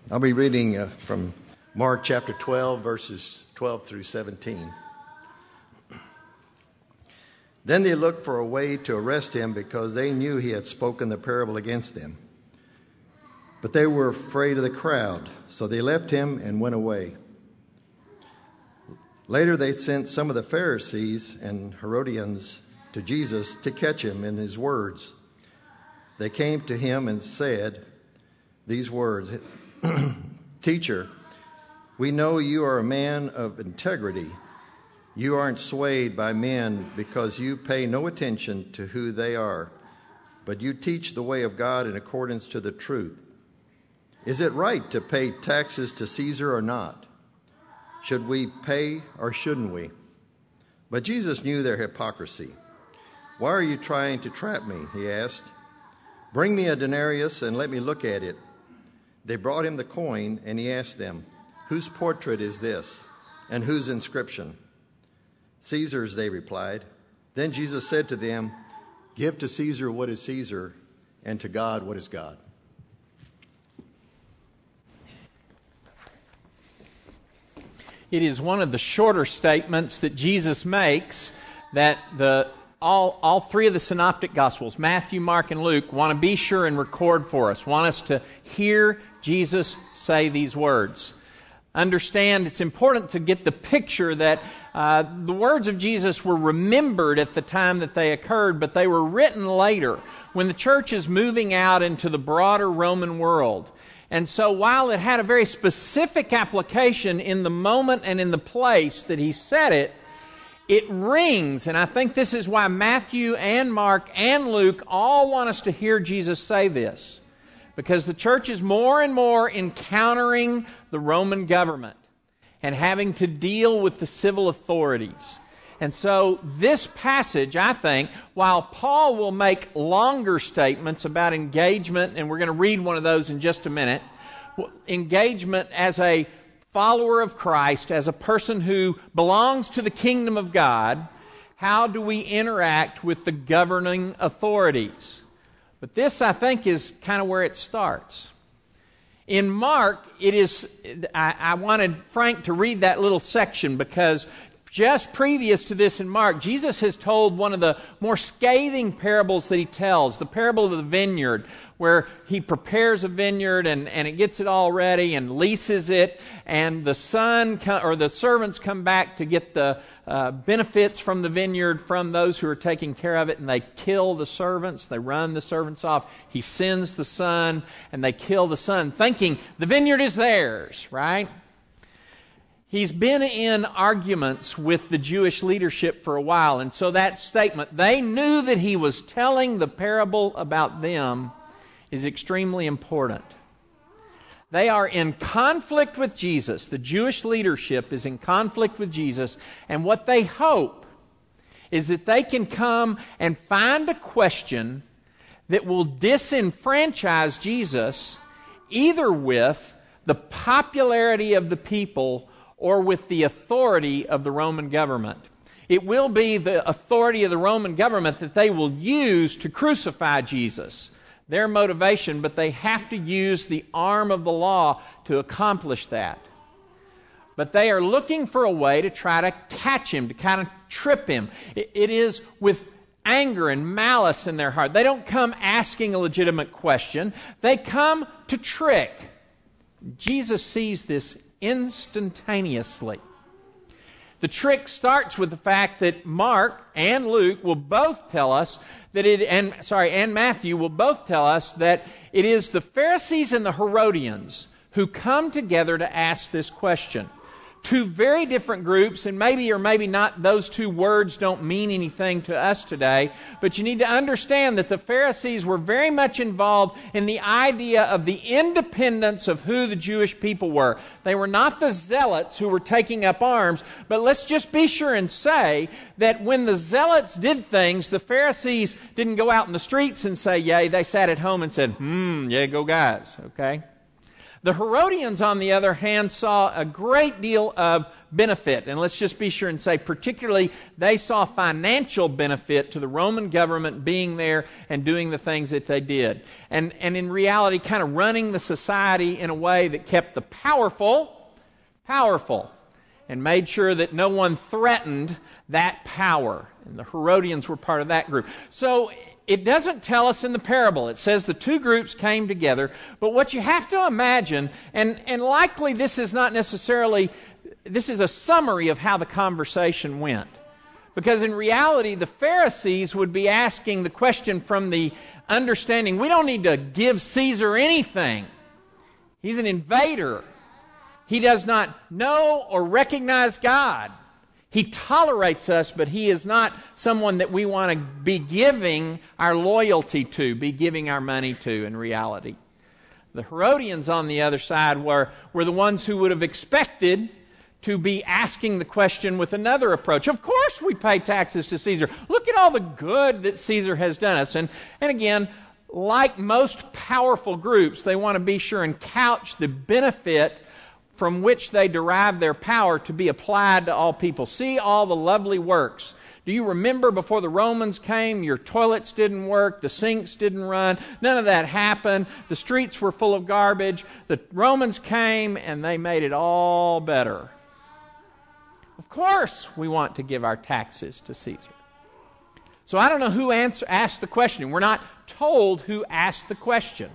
I'll be reading from Mark chapter 12, verses 12 through 17. Then they looked for a way to arrest him because they knew he had spoken the parable against them. But they were afraid of the crowd, so they left him and went away. Later they sent some of the Pharisees and Herodians to Jesus to catch him in his words. They came to him and said these words, "Teacher, we know you are a man of integrity. You aren't swayed by men because you pay no attention to who they are, but you teach the way of God in accordance to the truth. Is it right to pay taxes to Caesar or not? Should we pay or shouldn't we?" But Jesus knew their hypocrisy. "Why are you trying to trap me?" he asked. "Bring me a denarius and let me look at it." They brought him the coin, and he asked them, "Whose portrait is this, and whose inscription?" "Caesar's," they replied. Then Jesus said to them, "Give to Caesar what is Caesar, and to God what is God." It is one of the shorter statements that Jesus makes that all three of the synoptic gospels, Matthew, Mark, and Luke, want to be sure and record for us, want us to hear Jesus say these words. Understand, it's important to get the picture that the words of Jesus were remembered at the time that they occurred, but they were written later when the church is moving out into the broader Roman world. And so while it had a very specific application in the moment and in the place that he said it, it rings, and I think this is why Matthew and Mark and Luke all want us to hear Jesus say this. Because the church is more and more encountering the Roman government and having to deal with the civil authorities. And so this passage, I think, while Paul will make longer statements about engagement, and we're going to read one of those in just a minute, engagement as a follower of Christ, as a person who belongs to the kingdom of God, how do we interact with the governing authorities? But this, I think, is kind of where it starts. In Mark, it is, I wanted Frank to read that little section because just previous to this in Mark, Jesus has told one of the more scathing parables that he tells, the parable of the vineyard, where he prepares a vineyard and it gets it all ready and leases it, and the servants come back to get the benefits from the vineyard from those who are taking care of it, and they kill the servants, they run the servants off. He sends the son, and they kill the son, thinking the vineyard is theirs, right? He's been in arguments with the Jewish leadership for a while, and so that statement, they knew that he was telling the parable about them, is extremely important. They are in conflict with Jesus. The Jewish leadership is in conflict with Jesus, and what they hope is that they can come and find a question that will disenfranchise Jesus either with the popularity of the people or with the authority of the Roman government. It will be the authority of the Roman government that they will use to crucify Jesus. Their motivation, but they have to use the arm of the law to accomplish that. But they are looking for a way to try to catch him, to kind of trip him. It is with anger and malice in their heart. They don't come asking a legitimate question. They come to trick. Jesus sees this instantaneously. The trick starts with the fact that Mark and Luke will both tell us that and Matthew will both tell us that it is the Pharisees and the Herodians who come together to ask this question. Two very different groups, and maybe or maybe not, those two words don't mean anything to us today, but you need to understand that the Pharisees were very much involved in the idea of the independence of who the Jewish people were. They were not the zealots who were taking up arms, but let's just be sure and say that when the zealots did things, the Pharisees didn't go out in the streets and say yay. They sat at home and said, yeah, go guys, okay? The Herodians, on the other hand, saw a great deal of benefit. And let's just be sure and say, particularly, they saw financial benefit to the Roman government being there and doing the things that they did. And in reality, kind of running the society in a way that kept the powerful and made sure that no one threatened that power. And the Herodians were part of that group. So it doesn't tell us in the parable. It says the two groups came together. But what you have to imagine, and likely this is not necessarily, this is a summary of how the conversation went. Because in reality, the Pharisees would be asking the question from the understanding, we don't need to give Caesar anything. He's an invader. He does not know or recognize God. He tolerates us, but he is not someone that we want to be giving our loyalty to, be giving our money to in reality. The Herodians, on the other side, were the ones who would have expected to be asking the question with another approach. Of course we pay taxes to Caesar. Look at all the good that Caesar has done us. And again, like most powerful groups, they want to be sure and couch the benefit from which they derive their power to be applied to all people. See all the lovely works. Do you remember before the Romans came, your toilets didn't work, the sinks didn't run, none of that happened, the streets were full of garbage. The Romans came and they made it all better. Of course we want to give our taxes to Caesar. So I don't know who asked the question. We're not told who asked the question.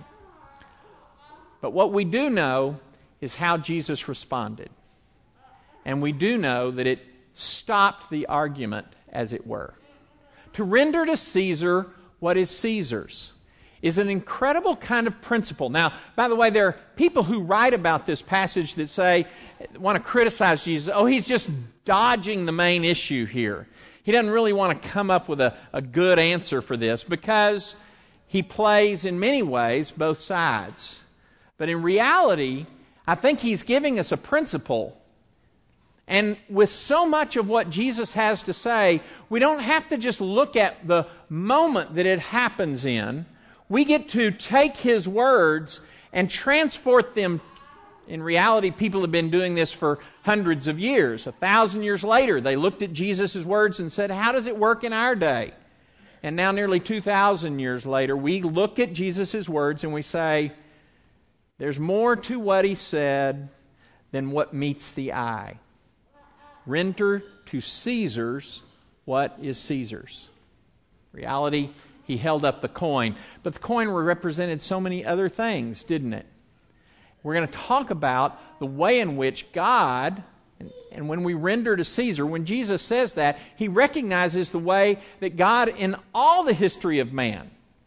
But what we do know is how Jesus responded. And we do know that it stopped the argument, as it were. To render to Caesar what is Caesar's is an incredible kind of principle. Now, by the way, there are people who write about this passage that want to criticize Jesus. Oh, he's just dodging the main issue here. He doesn't really want to come up with a good answer for this because he plays, in many ways, both sides. But in reality, I think he's giving us a principle. And with so much of what Jesus has to say, we don't have to just look at the moment that it happens in. We get to take his words and transport them. In reality, people have been doing this for hundreds of years. 1,000 years later, they looked at Jesus' words and said, how does it work in our day? And now nearly 2,000 years later, we look at Jesus' words and we say, there's more to what he said than what meets the eye. Render to Caesar's what is Caesar's. Reality, he held up the coin. But the coin represented so many other things, didn't it? We're going to talk about the way in which God, and when we render to Caesar, when Jesus says that, he recognizes the way that God in all the history of man,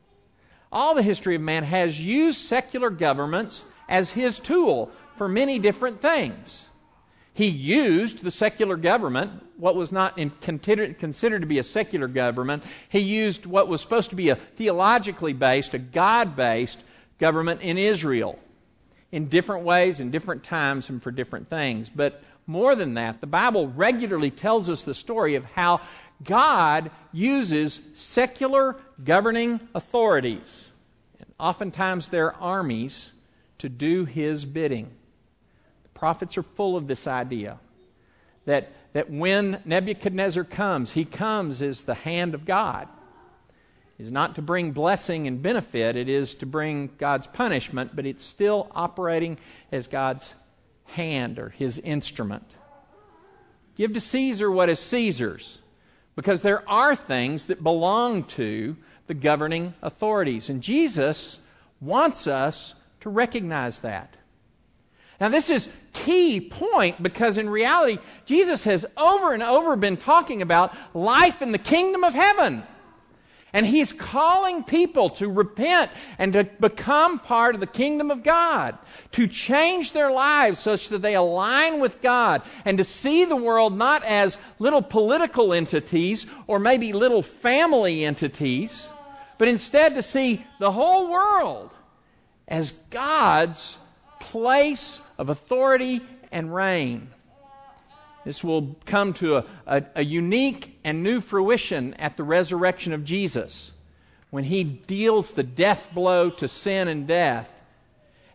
has used secular governments as his tool for many different things. He used the secular government, what was not considered to be a secular government. He used what was supposed to be a theologically based, a God-based government in Israel in different ways, in different times, and for different things. But more than that, the Bible regularly tells us the story of how God uses secular governing authorities, and oftentimes their armies, to do his bidding. The prophets are full of this idea that when Nebuchadnezzar comes, he comes as the hand of God. It is not to bring blessing and benefit, it is to bring God's punishment, but it's still operating as God's hand or his instrument. Give to Caesar what is Caesar's, because there are things that belong to the governing authorities. And Jesus wants us to recognize that. Now, this is key point because in reality, Jesus has over and over been talking about life in the kingdom of heaven. And he's calling people to repent and to become part of the kingdom of God, to change their lives such that they align with God, and to see the world not as little political entities or maybe little family entities, but instead to see the whole world as God's place of authority and reign. This will come to a unique and new fruition at the resurrection of Jesus, when he deals the death blow to sin and death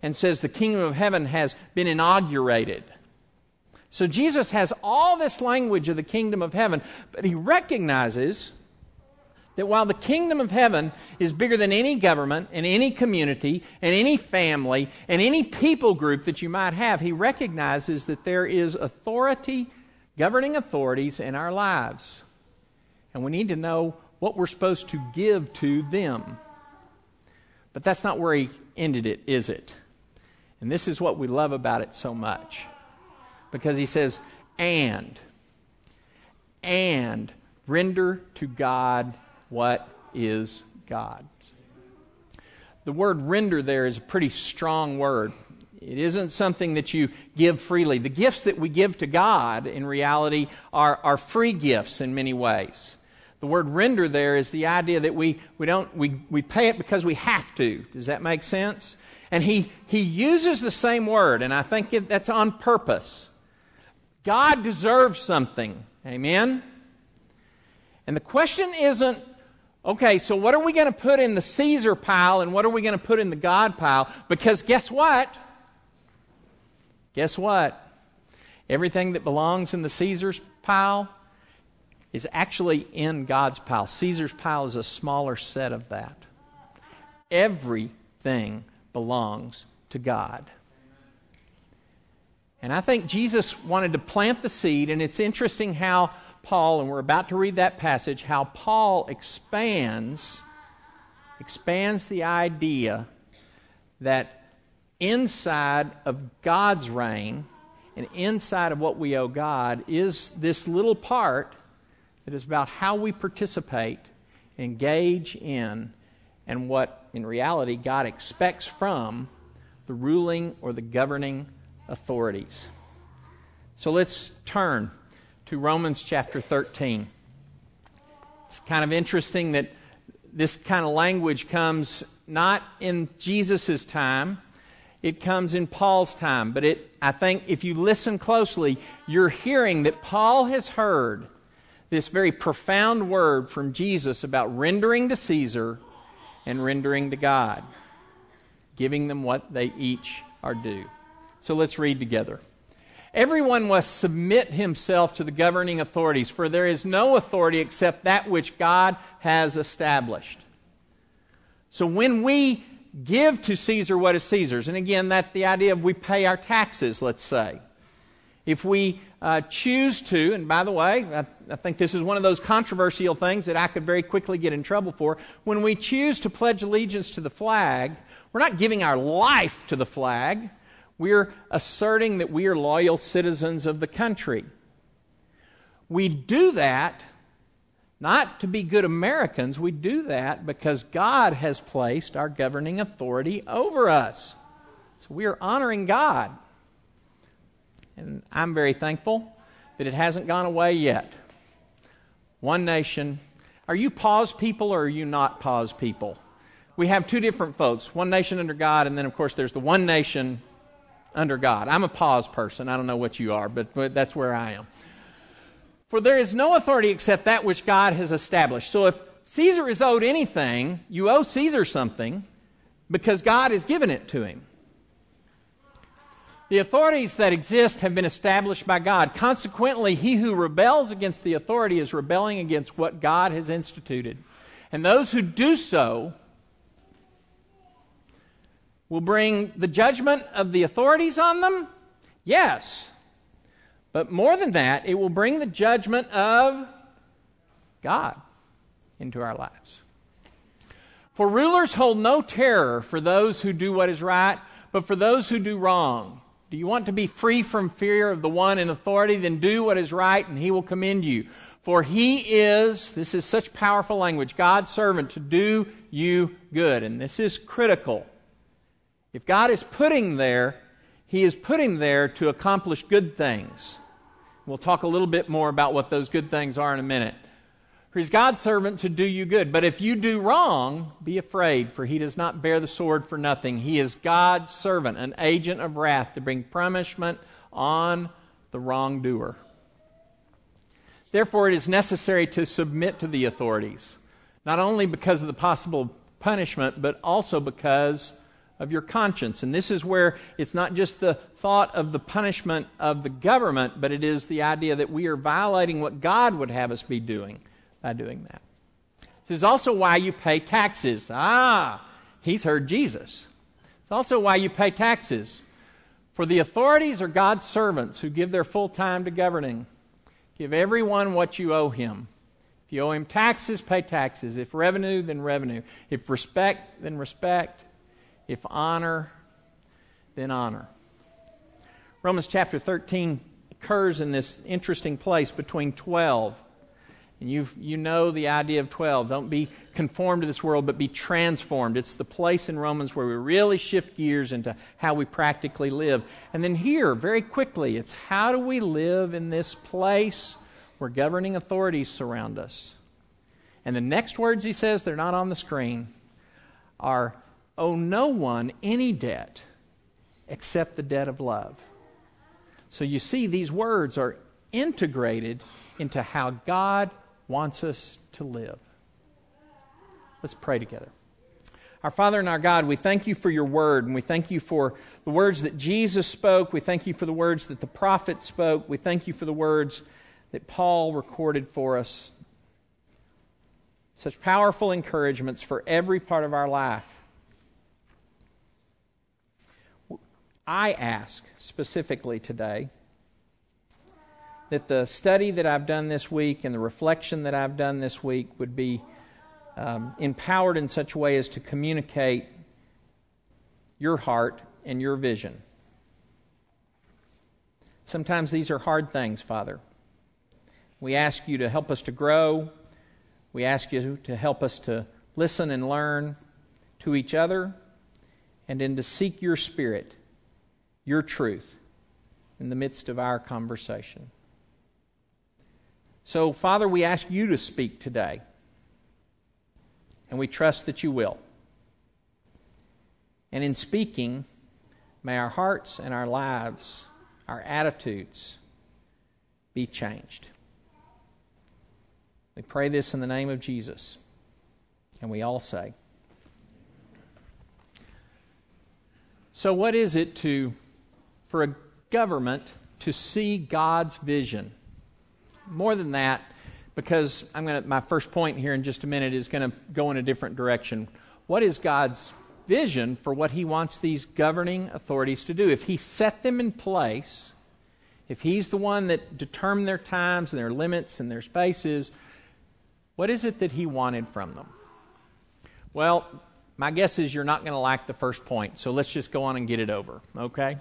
and says the kingdom of heaven has been inaugurated. So Jesus has all this language of the kingdom of heaven, but he recognizes that while the kingdom of heaven is bigger than any government and any community and any family and any people group that you might have, he recognizes that there is authority, governing authorities in our lives. And we need to know what we're supposed to give to them. But that's not where he ended it, is it? And this is what we love about it so much. Because he says, and render to God what is God's. The word render there is a pretty strong word. It isn't something that you give freely. The gifts that we give to God, in reality, are free gifts in many ways. The word render there is the idea that we pay it because we have to. Does that make sense? And he uses the same word, and I think that's on purpose. God deserves something. Amen? And the question isn't, okay, so what are we going to put in the Caesar pile and what are we going to put in the God pile? Because guess what? Guess what? Everything that belongs in the Caesar's pile is actually in God's pile. Caesar's pile is a smaller set of that. Everything belongs to God. And I think Jesus wanted to plant the seed, and it's interesting how Paul, and we're about to read that passage, how Paul expands the idea that inside of God's reign and inside of what we owe God is this little part that is about how we participate, engage in, and what in reality God expects from the ruling or the governing authorities. So let's turn to Romans chapter 13. It's kind of interesting that this kind of language comes not in Jesus' time, it comes in Paul's time. But I think if you listen closely, you're hearing that Paul has heard this very profound word from Jesus about rendering to Caesar and rendering to God, giving them what they each are due. So let's read together. Everyone must submit himself to the governing authorities, for there is no authority except that which God has established. So when we give to Caesar what is Caesar's, and again, that's the idea of we pay our taxes, let's say. If we choose to, and by the way, I think this is one of those controversial things that I could very quickly get in trouble for. When we choose to pledge allegiance to the flag, we're not giving our life to the flag. We're asserting that we are loyal citizens of the country. We do that not to be good Americans. We do that because God has placed our governing authority over us. So we are honoring God. And I'm very thankful that it hasn't gone away yet. One nation. Are you pause people or are you not pause people? We have two different folks. One nation under God, and then of course there's the one nation under God. I'm a pause person. I don't know what you are, but that's where I am. For there is no authority except that which God has established. So if Caesar is owed anything, you owe Caesar something because God has given it to him. The authorities that exist have been established by God. Consequently, he who rebels against the authority is rebelling against what God has instituted. And those who do so will bring the judgment of the authorities on them? Yes. But more than that, it will bring the judgment of God into our lives. For rulers hold no terror for those who do what is right, but for those who do wrong. Do you want to be free from fear of the one in authority? Then do what is right, and he will commend you. For he is, this is such powerful language, God's servant to do you good. And this is critical. If God is putting there, he is putting there to accomplish good things. We'll talk a little bit more about what those good things are in a minute. For he's God's servant to do you good. But if you do wrong, be afraid, for he does not bear the sword for nothing. He is God's servant, an agent of wrath to bring punishment on the wrongdoer. Therefore, it is necessary to submit to the authorities, not only because of the possible punishment, but also because of your conscience. And this is where it's not just the thought of the punishment of the government, but it is the idea that we are violating what God would have us be doing by doing that. This is also why you pay taxes. He's heard Jesus. It's also why you pay taxes. For the authorities are God's servants who give their full time to governing. Give everyone what you owe him. If you owe him taxes, pay taxes. If revenue, then revenue. If respect, then respect. If honor, then honor. Romans chapter 13 occurs in this interesting place between 12. And you know the idea of 12. Don't be conformed to this world, but be transformed. It's the place in Romans where we really shift gears into how we practically live. And then here, very quickly, it's how do we live in this place where governing authorities surround us. And the next words he says, they're not on the screen, are, owe no one any debt except the debt of love. So you see, these words are integrated into how God wants us to live. Let's pray together. Our Father and our God, we thank you for your word, and we thank you for the words that Jesus spoke. We thank you for the words that the prophets spoke. We thank you for the words that Paul recorded for us. Such powerful encouragements for every part of our life. I ask specifically today that the study that I've done this week and the reflection that I've done this week would be empowered in such a way as to communicate your heart and your vision. Sometimes these are hard things, Father. We ask you to help us to grow. We ask you to help us to listen and learn to each other and then to seek your Spirit, your truth, in the midst of our conversation. So, Father, we ask you to speak today, and we trust that you will. And in speaking, may our hearts and our lives, our attitudes, be changed. We pray this in the name of Jesus, and we all say. So what is it for a government to see God's vision? More than that, because my first point here in just a minute is going to go in a different direction. What is God's vision for what he wants these governing authorities to do? If he set them in place, if he's the one that determined their times and their limits and their spaces, what is it that he wanted from them? Well, my guess is you're not going to like the first point, so let's just go on and get it over, okay?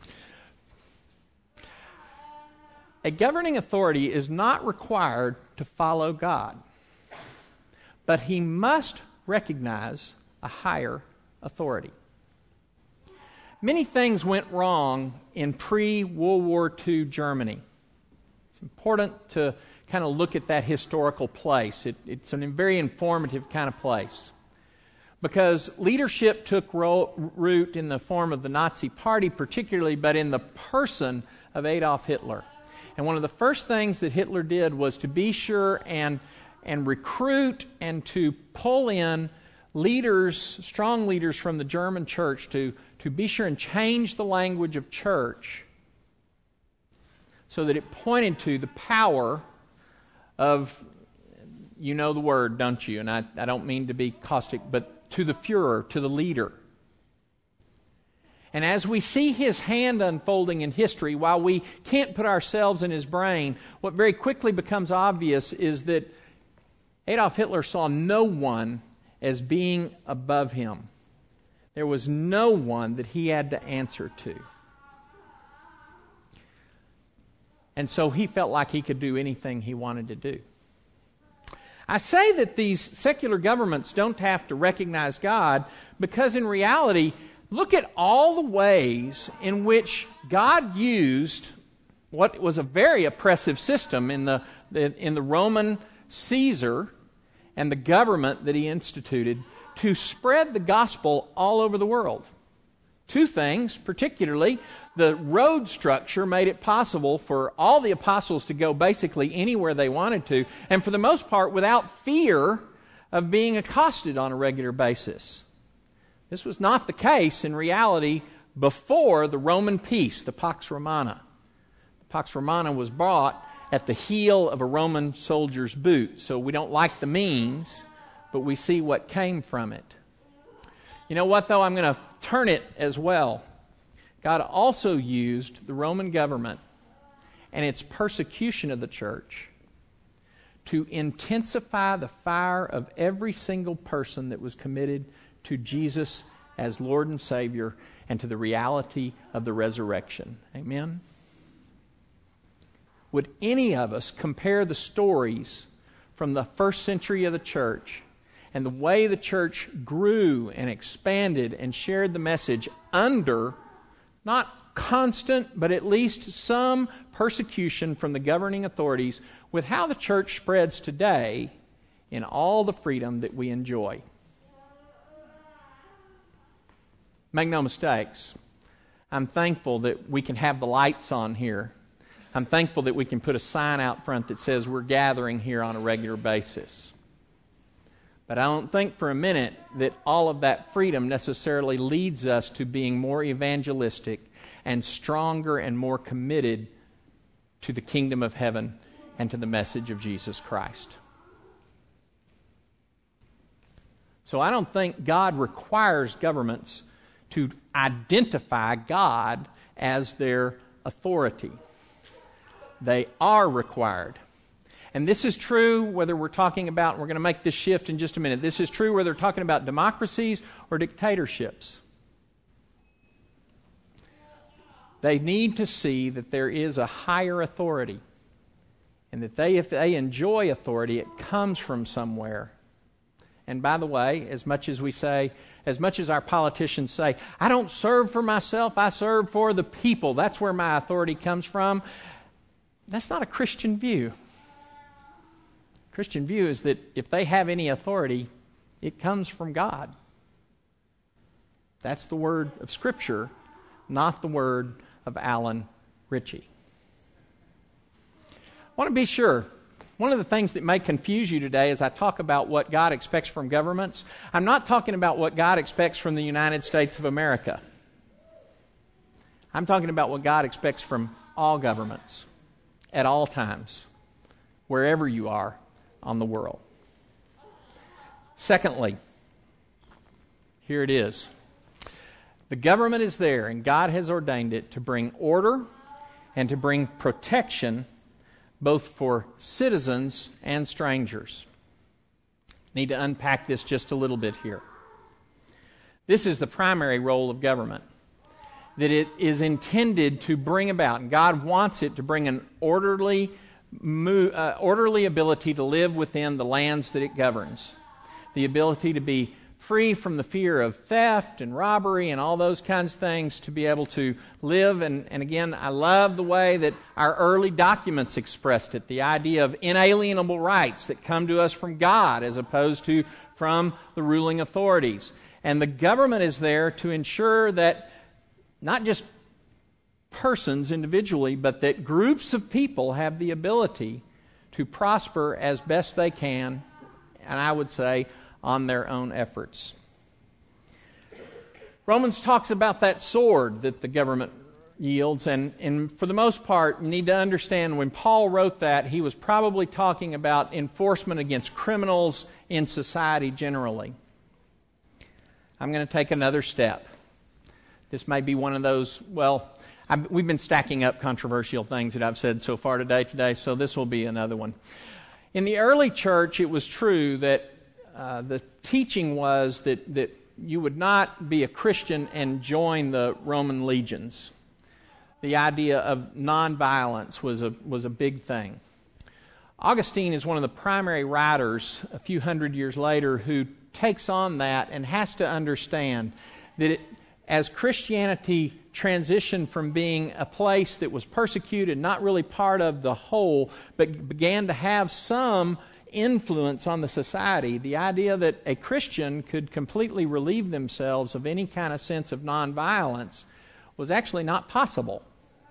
A governing authority is not required to follow God, but he must recognize a higher authority. Many things went wrong in pre-World War II Germany. It's important to kind of look at that historical place. It's a very informative kind of place. Because leadership took root in the form of the Nazi Party particularly, but in the person of Adolf Hitler. And one of the first things that Hitler did was to be sure and recruit and to pull in leaders, strong leaders from the German church to be sure and change the language of church so that it pointed to the power of, you know the word, don't you? And I don't mean to be caustic, but to the Führer, to the leader. And as we see his hand unfolding in history, while we can't put ourselves in his brain, what very quickly becomes obvious is that Adolf Hitler saw no one as being above him. There was no one that he had to answer to. And so he felt like he could do anything he wanted to do. I say that these secular governments don't have to recognize God because in reality, look at all the ways in which God used what was a very oppressive system in the Roman Caesar and the government that he instituted to spread the gospel all over the world. Two things, particularly, the road structure made it possible for all the apostles to go basically anywhere they wanted to, and for the most part without fear of being accosted on a regular basis. This was not the case in reality before the Roman peace, the Pax Romana. The Pax Romana was brought at the heel of a Roman soldier's boot. So we don't like the means, but we see what came from it. You know what, though? I'm going to turn it as well. God also used the Roman government and its persecution of the church to intensify the fire of every single person that was committed to Jesus as Lord and Savior and to the reality of the resurrection. Amen? Would any of us compare the stories from the first century of the church and the way the church grew and expanded and shared the message under, not constant, but at least some persecution from the governing authorities, with how the church spreads today in all the freedom that we enjoy? Make no mistakes, I'm thankful that we can have the lights on here. I'm thankful that we can put a sign out front that says we're gathering here on a regular basis. But I don't think for a minute that all of that freedom necessarily leads us to being more evangelistic and stronger and more committed to the kingdom of heaven and to the message of Jesus Christ. So I don't think God requires governments to identify God as their authority. They are required. And this is true whether we're talking about, and we're going to make this shift in just a minute, this is true whether we're talking about democracies or dictatorships. They need to see that there is a higher authority, and that if they enjoy authority, it comes from somewhere. And by the way, as much as our politicians say, I don't serve for myself, I serve for the people, that's where my authority comes from, that's not a Christian view. Christian view is that if they have any authority, it comes from God. That's the word of Scripture, not the word of Alan Ritchie. I want to be sure. One of the things that may confuse you today as I talk about what God expects from governments, I'm not talking about what God expects from the United States of America. I'm talking about what God expects from all governments, at all times, wherever you are on the world. Secondly, here it is. The government is there, and God has ordained it to bring order and to bring protection both for citizens and strangers. Need to unpack this just a little bit here. This is the primary role of government, that it is intended to bring about, and God wants it to bring an orderly ability to live within the lands that it governs. The ability to be free from the fear of theft and robbery and all those kinds of things, to be able to live. And again, I love the way that our early documents expressed it, the idea of inalienable rights that come to us from God as opposed to from the ruling authorities. And the government is there to ensure that not just persons individually, but that groups of people have the ability to prosper as best they can, and I would say on their own efforts. Romans talks about that sword that the government yields, and for the most part, you need to understand when Paul wrote that, he was probably talking about enforcement against criminals in society generally. I'm going to take another step. This may be one of those, we've been stacking up controversial things that I've said so far today, so this will be another one. In the early church, it was true that the teaching was that you would not be a Christian and join the Roman legions. The idea of nonviolence was a big thing. Augustine is one of the primary writers a few hundred years later who takes on that and has to understand that as Christianity transitioned from being a place that was persecuted, not really part of the whole, but began to have some influence on the society, the idea that a Christian could completely relieve themselves of any kind of sense of nonviolence was actually not possible.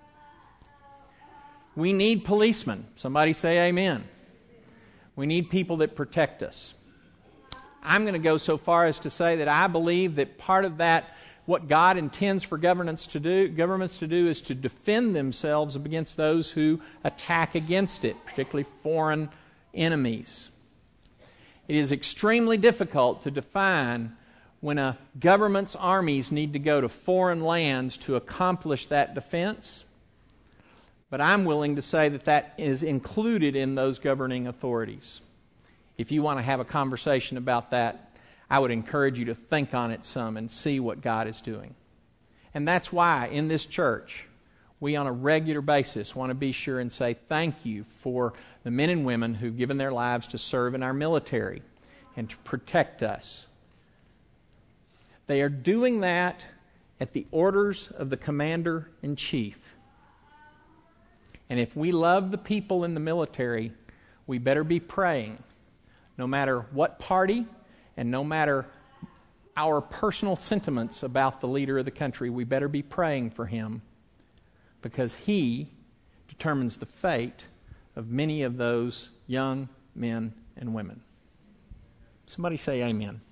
We need policemen. Somebody say amen. We need people that protect us. I'm going to go so far as to say that I believe that part of that, what God intends for governments to do is to defend themselves against those who attack against it, particularly foreign enemies. It is extremely difficult to define when a government's armies need to go to foreign lands to accomplish that defense. But I'm willing to say that that is included in those governing authorities. If you want to have a conversation about that, I would encourage you to think on it some and see what God is doing. And that's why in this church, we on a regular basis want to be sure and say thank you for the men and women who've given their lives to serve in our military and to protect us. They are doing that at the orders of the Commander-in-Chief. And if we love the people in the military, we better be praying, no matter what party and no matter our personal sentiments about the leader of the country, we better be praying for him because he determines the fate of many of those young men and women. Somebody say amen.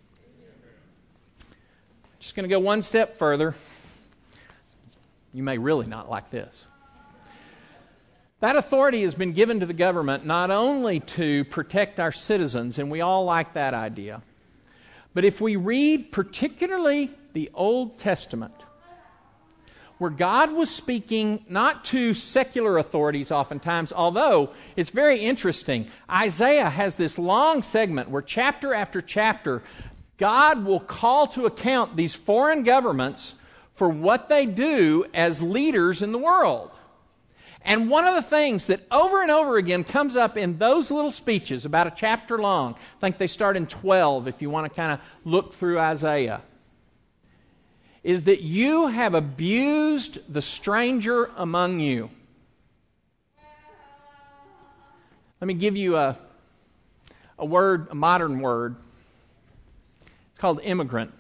Just going to go one step further. You may really not like this. That authority has been given to the government not only to protect our citizens, and we all like that idea, but if we read particularly the Old Testament, where God was speaking not to secular authorities oftentimes, although it's very interesting. Isaiah has this long segment where chapter after chapter, God will call to account these foreign governments for what they do as leaders in the world. And one of the things that over and over again comes up in those little speeches, about a chapter long, I think they start in 12 if you want to kind of look through Isaiah, is that you have abused the stranger among you. Let me give you a word, a modern word. It's called immigrant.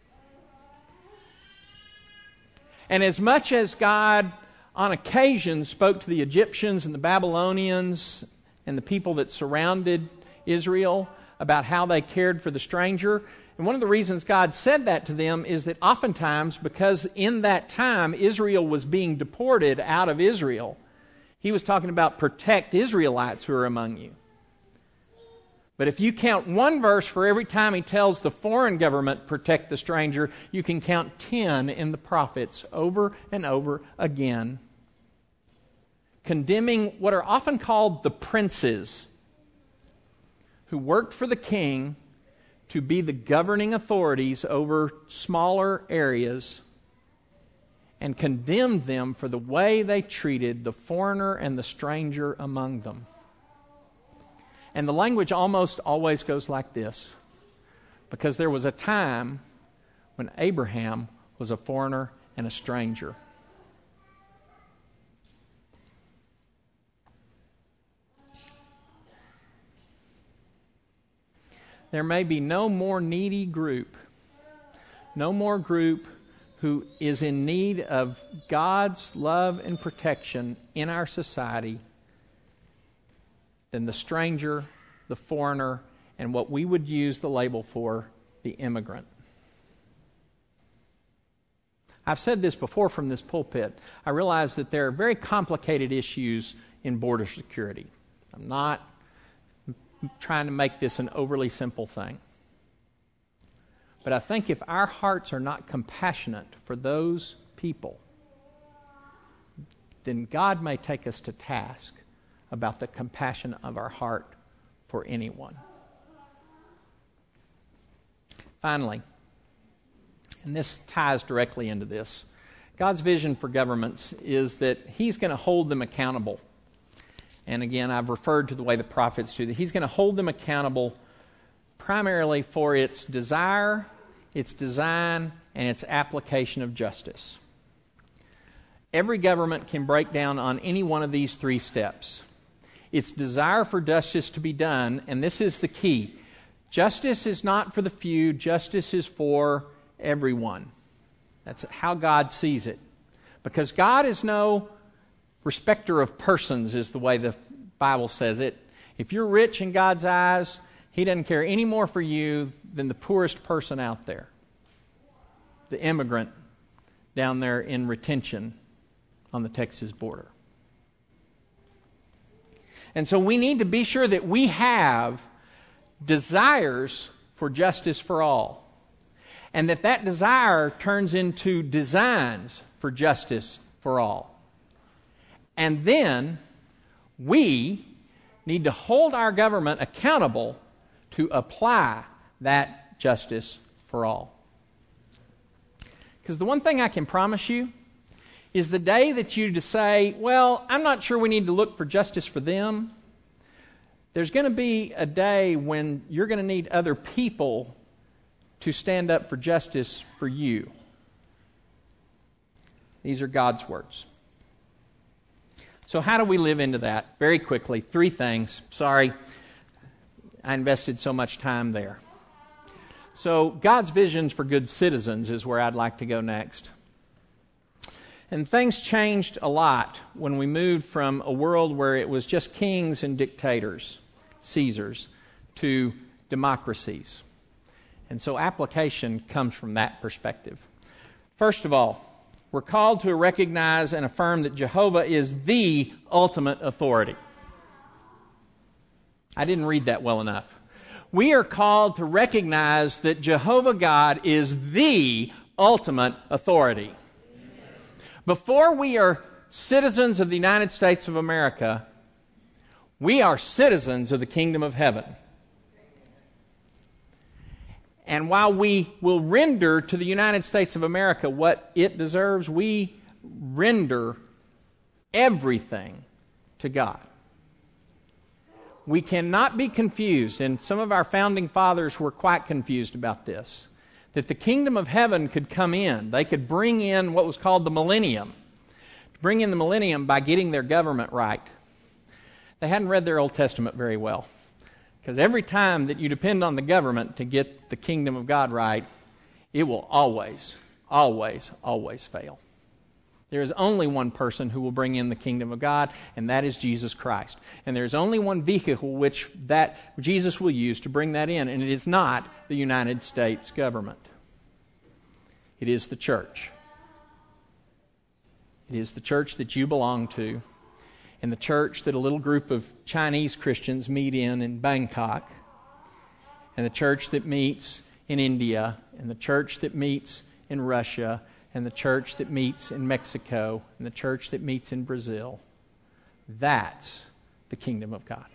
And as much as God on occasion spoke to the Egyptians and the Babylonians and the people that surrounded Israel about how they cared for the stranger, and one of the reasons God said that to them is that oftentimes, because in that time Israel was being deported out of Israel, he was talking about protect Israelites who are among you. But if you count one verse for every time he tells the foreign government protect the stranger, you can count 10 in the prophets over and over again, condemning what are often called the princes who worked for the king to be the governing authorities over smaller areas, and condemned them for the way they treated the foreigner and the stranger among them. And the language almost always goes like this, because there was a time when Abraham was a foreigner and a stranger. There may be no more needy group, no more group who is in need of God's love and protection in our society than the stranger, the foreigner, and what we would use the label for, the immigrant. I've said this before from this pulpit. I realize that there are very complicated issues in border security. I'm not trying to make this an overly simple thing. But I think if our hearts are not compassionate for those people, then God may take us to task about the compassion of our heart for anyone. Finally, and this ties directly into this, God's vision for governments is that He's going to hold them accountable. And again, I've referred to the way the prophets do that. He's going to hold them accountable primarily for its desire, its design, and its application of justice. Every government can break down on any one of these three steps. Its desire for justice to be done, and this is the key. Justice is not for the few, justice is for everyone. That's how God sees it. Because God is no respecter of persons, is the way the Bible says it. If you're rich in God's eyes, He doesn't care any more for you than the poorest person out there, the immigrant down there in retention on the Texas border. And so we need to be sure that we have desires for justice for all, and that desire turns into designs for justice for all. And then we need to hold our government accountable to apply that justice for all. Because the one thing I can promise you is the day that you say, well, I'm not sure we need to look for justice for them, there's going to be a day when you're going to need other people to stand up for justice for you. These are God's words. So how do we live into that? Very quickly, 3 things. Sorry, I invested so much time there. So God's visions for good citizens is where I'd like to go next. And things changed a lot when we moved from a world where it was just kings and dictators, Caesars, to democracies. And so application comes from that perspective. First of all, we're called to recognize and affirm that Jehovah is the ultimate authority. I didn't read that well enough. We are called to recognize that Jehovah God is the ultimate authority. Before we are citizens of the United States of America, we are citizens of the kingdom of heaven. And while we will render to the United States of America what it deserves, we render everything to God. We cannot be confused, and some of our founding fathers were quite confused about this, that the kingdom of heaven could come in. They could bring in what was called the millennium. Bring in the millennium by getting their government right. They hadn't read their Old Testament very well. Because every time that you depend on the government to get the kingdom of God right, it will always, always, always fail. There is only one person who will bring in the kingdom of God, and that is Jesus Christ. And there is only one vehicle which that Jesus will use to bring that in, and it is not the United States government. It is the church. It is the church that you belong to, and the church that a little group of Chinese Christians meet in Bangkok, and the church that meets in India, and the church that meets in Russia, and the church that meets in Mexico, and the church that meets in Brazil. That's the kingdom of God.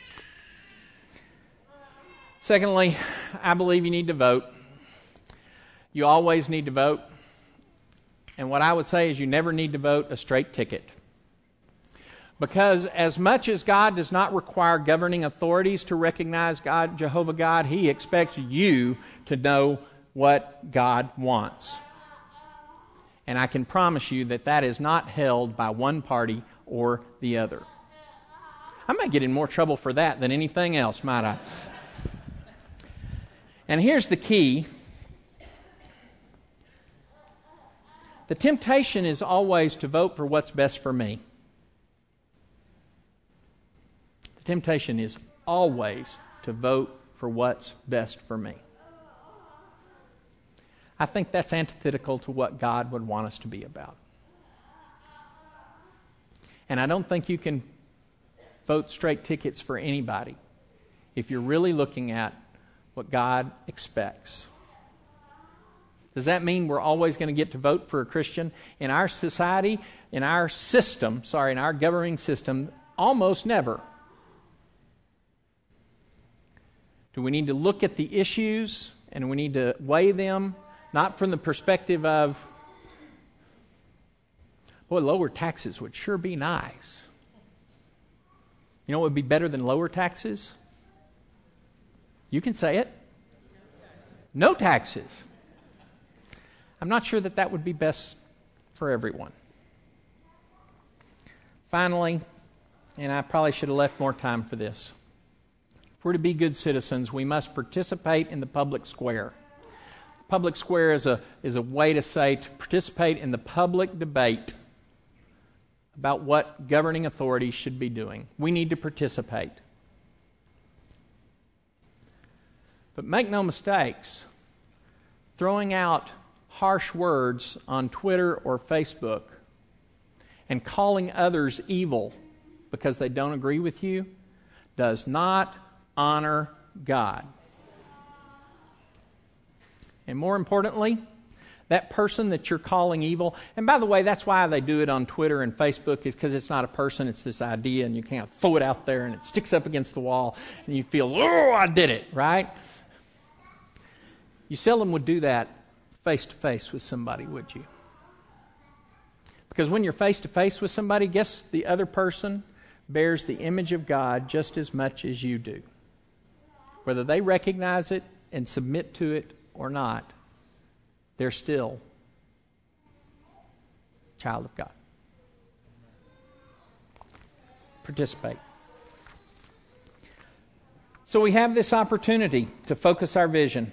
Secondly, I believe you need to vote. You always need to vote. And what I would say is you never need to vote a straight ticket. Because as much as God does not require governing authorities to recognize God, Jehovah God, He expects you to know what God wants. And I can promise you that that is not held by one party or the other. I might get in more trouble for that than anything else, might I? And here's the key. The temptation is always to vote for what's best for me. The temptation is always to vote for what's best for me. I think that's antithetical to what God would want us to be about. And I don't think you can vote straight tickets for anybody if you're really looking at what God expects. Does that mean we're always going to get to vote for a Christian? In our society, in our governing system, almost never. Do we need to look at the issues and we need to weigh them? Not from the perspective of, boy, lower taxes would sure be nice. You know what would be better than lower taxes? You can say it. No taxes. I'm not sure that would be best for everyone. Finally, and I probably should have left more time for this. If we're to be good citizens, we must participate in the public square. Public square is a way to say to participate in the public debate about what governing authorities should be doing. We need to participate. But make no mistakes, throwing out harsh words on Twitter or Facebook and calling others evil because they don't agree with you does not honor God. And more importantly, that person that you're calling evil, and by the way, that's why they do it on Twitter and Facebook, is because it's not a person, it's this idea, and you can't throw it out there and it sticks up against the wall and you feel, oh, I did it, right? You seldom would do that face to face with somebody, would you? Because when you're face to face with somebody, guess the other person bears the image of God just as much as you do. Whether they recognize it and submit to it or not, they're still a child of God. Participate. So we have this opportunity to focus our vision.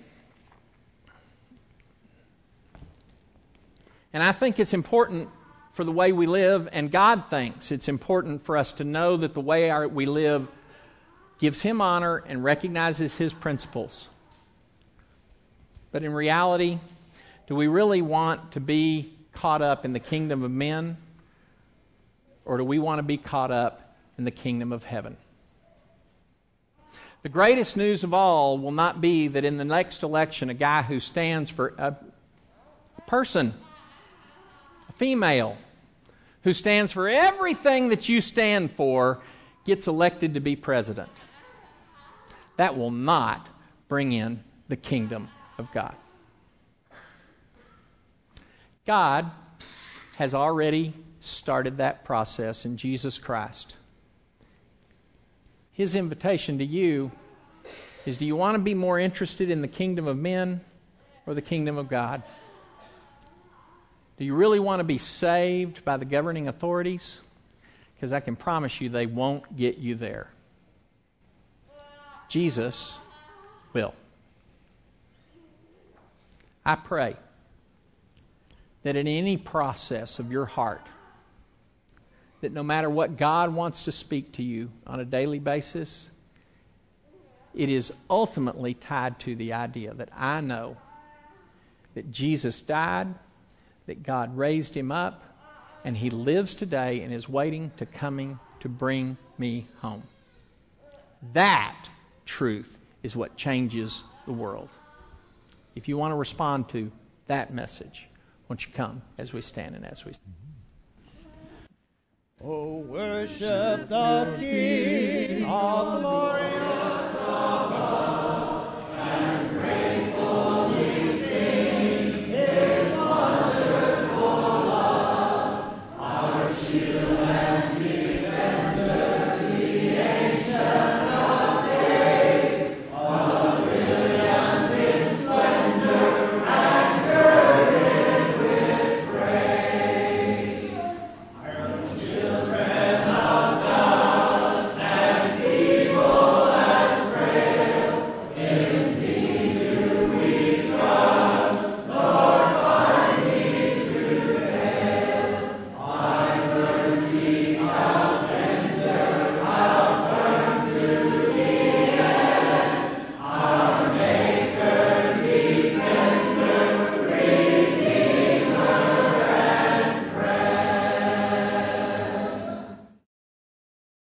And I think it's important for the way we live, and God thinks it's important for us to know that the way we live gives Him honor and recognizes His principles. But in reality, do we really want to be caught up in the kingdom of men, or do we want to be caught up in the kingdom of heaven? The greatest news of all will not be that in the next election, a guy who stands for a person, a female, who stands for everything that you stand for, gets elected to be president. That will not bring in the kingdom of God. God has already started that process in Jesus Christ. His invitation to you is, do you want to be more interested in the kingdom of men or the kingdom of God? Do you really want to be saved by the governing authorities? Because I can promise you they won't get you there. Jesus will. I pray that in any process of your heart, that no matter what God wants to speak to you on a daily basis, it is ultimately tied to the idea that I know that Jesus died, that God raised Him up, and He lives today and is waiting to coming to bring me home. That truth is what changes the world. If you want to respond to that message, won't you come as we stand and as we stand? Oh, worship the King of glorious song.